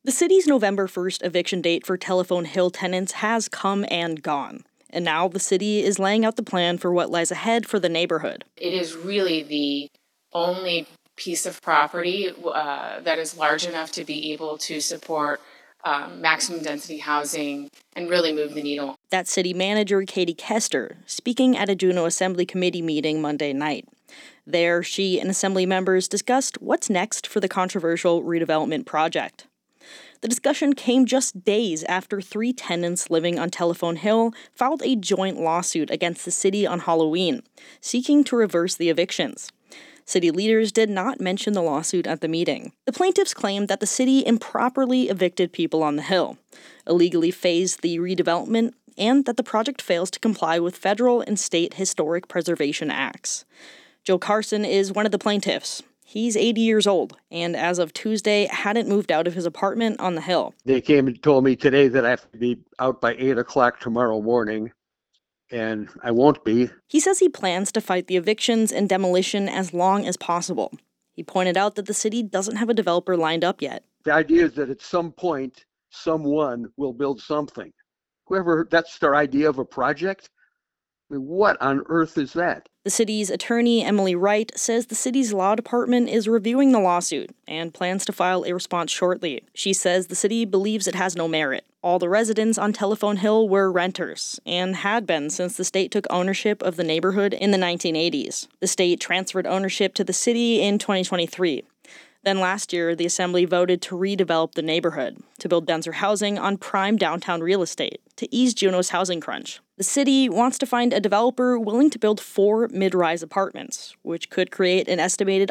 The city's November 1st eviction date for Telephone Hill tenants has come and gone. And now the city is laying out the plan for what lies ahead for the neighborhood. It is really the only piece of property that is large enough to be able to support maximum density housing and really move the needle. That's City Manager Katie Kester speaking at a Juneau Assembly Committee meeting Monday night. There, she and Assembly members discussed what's next for the controversial redevelopment project. The discussion came just days after 3 tenants living on Telephone Hill filed a joint lawsuit against the city on Halloween, seeking to reverse the evictions. City leaders did not mention the lawsuit at the meeting. The plaintiffs claimed that the city improperly evicted people on the hill, illegally phased the redevelopment, and that the project fails to comply with federal and state historic preservation acts. Joe Carson is one of the plaintiffs. He's 80 years old, and as of Tuesday, hadn't moved out of his apartment on the hill. They came and told me today that I have to be out by 8 o'clock tomorrow morning, and I won't be. He says he plans to fight the evictions and demolition as long as possible. He pointed out that the city doesn't have a developer lined up yet. The idea is that at some point, someone will build something. Whoever, that's their idea of a project? I mean, what on earth is that? The city's attorney, Emily Wright, says the city's law department is reviewing the lawsuit and plans to file a response shortly. She says the city believes it has no merit. All the residents on Telephone Hill were renters and had been since the state took ownership of the neighborhood in the 1980s. The state transferred ownership to the city in 2023. Then last year, the Assembly voted to redevelop the neighborhood, to build denser housing on prime downtown real estate, to ease Juneau's housing crunch. The city wants to find a developer willing to build 4 mid-rise apartments, which could create an estimated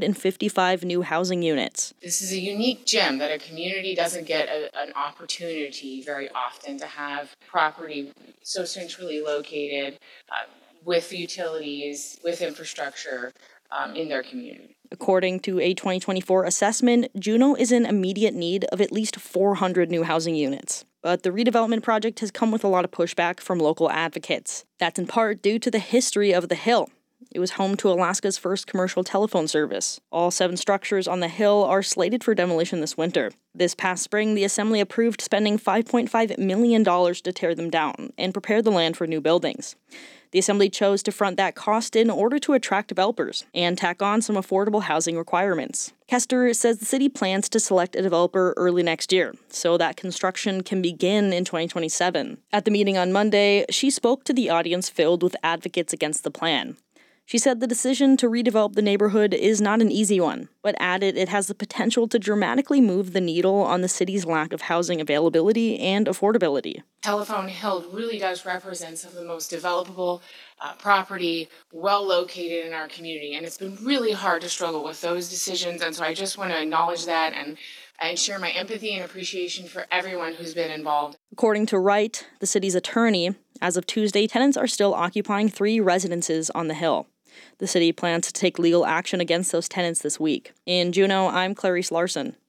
155 new housing units. This is a unique gem that a community doesn't get an opportunity very often to have property so centrally located with utilities, with infrastructure in their community. According to a 2024 assessment, Juneau is in immediate need of at least 400 new housing units. But the redevelopment project has come with a lot of pushback from local advocates. That's in part due to the history of the hill. It was home to Alaska's first commercial telephone service. All 7 structures on the hill are slated for demolition this winter. This past spring, the Assembly approved spending $5.5 million to tear them down and prepare the land for new buildings. The Assembly chose to front that cost in order to attract developers and tack on some affordable housing requirements. Kester says the city plans to select a developer early next year so that construction can begin in 2027. At the meeting on Monday, she spoke to the audience filled with advocates against the plan. She said the decision to redevelop the neighborhood is not an easy one, but added it has the potential to dramatically move the needle on the city's lack of housing availability and affordability. Telephone Hill really does represent some of the most developable property, well located in our community, and it's been really hard to struggle with those decisions, and so I just want to acknowledge that and share my empathy and appreciation for everyone who's been involved. According to Wright, the city's attorney, as of Tuesday, tenants are still occupying 3 residences on the hill. The city plans to take legal action against those tenants this week. In Juneau, I'm Clarice Larson.